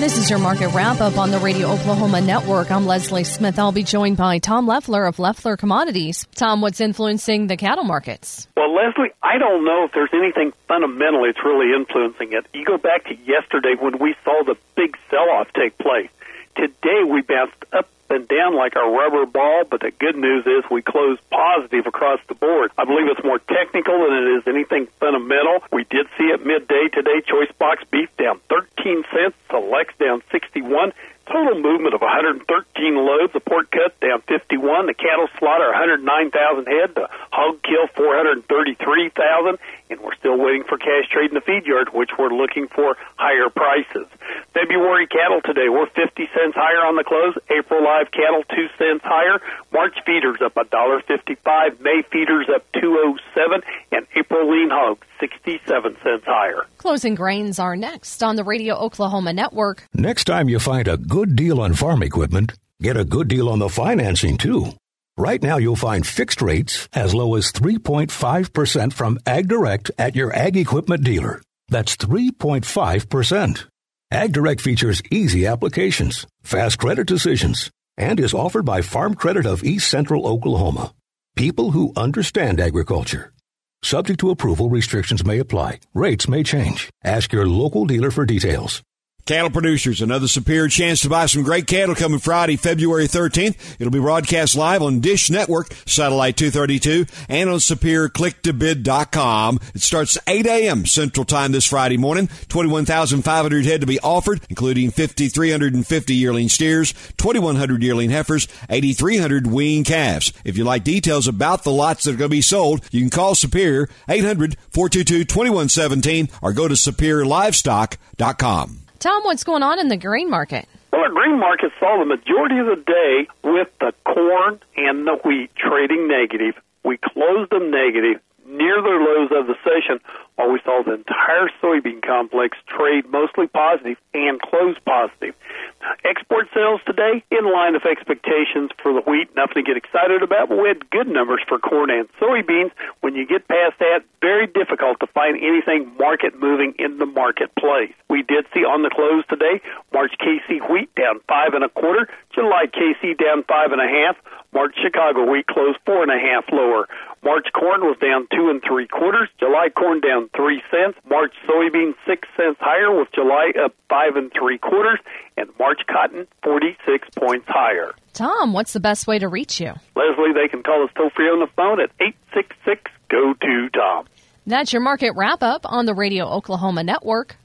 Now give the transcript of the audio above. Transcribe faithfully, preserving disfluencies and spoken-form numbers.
This is your market wrap-up on the Radio Oklahoma Network. I'm Leslie Smith. I'll be joined by Tom Leffler of Leffler Commodities. Tom, what's influencing the cattle markets? Well, Leslie, I don't know if there's anything fundamental that's really influencing it. You go back to yesterday when we saw the big sell-off take place. Today we bounced up and down like a rubber ball, but the good news is we closed positive across the board. I believe it's more technical than it is anything fundamental. We did see at midday today, choice box beef down thirteen cents, selects down sixty-one. Total movement of one hundred thirteen loads. The pork cut down fifty-one. The cattle slaughter one hundred nine thousand head. The hog kill four hundred thirty-three thousand. And we're still waiting for cash trade in the feed yard, which we're looking for higher prices. February cattle today, we're fifty cents higher on the close. April live cattle, two cents higher. March feeders up one dollar fifty-five. May feeders up two oh seven. And April lean hogs, sixty-seven cents higher. Closing grains are next on the Radio Oklahoma Network. Next time you find a good deal on farm equipment, get a good deal on the financing, too. Right now, you'll find fixed rates as low as three point five percent from AgDirect at your ag equipment dealer. That's three point five percent. AgDirect features easy applications, fast credit decisions, and is offered by Farm Credit of East Central Oklahoma. People who understand agriculture. Subject to approval, restrictions may apply. Rates may change. Ask your local dealer for details. Cattle producers, another superior chance to buy some great cattle coming Friday, February thirteenth. It'll be broadcast live on Dish Network, Satellite two thirty-two, and on superior click to bid dot com. It starts eight a.m. Central Time this Friday morning. twenty-one thousand five hundred head to be offered, including five thousand three hundred fifty yearling steers, twenty-one hundred yearling heifers, eight thousand three hundred wean calves. If you'd like details about the lots that are going to be sold, you can call Superior, eight hundred, four two two, two one one seven, or go to superior livestock dot com. Tom, what's going on in the grain market? Well, our grain market saw the majority of the day with the corn and the wheat trading negative. We closed them negative near their lows of the session, while we saw the entire soybean complex trade mostly positive and close positive. Export sales today in line with expectations for the wheat. Nothing to get excited about, but we had good numbers for corn and soybeans. When you get past that, very difficult to find anything market moving in the marketplace. We did see on the close today, March K C wheat down five and a quarter, July K C down five and a half, March Chicago wheat closed four and a half lower. March corn was down two and three quarters, July corn down three cents, March soybean six cents higher with July up five and three quarters, and March cotton forty-six points higher. Tom, what's the best way to reach you? Leslie, they can call us toll free on the phone at eight six six, go to Tom. That's your market wrap up on the Radio Oklahoma Network.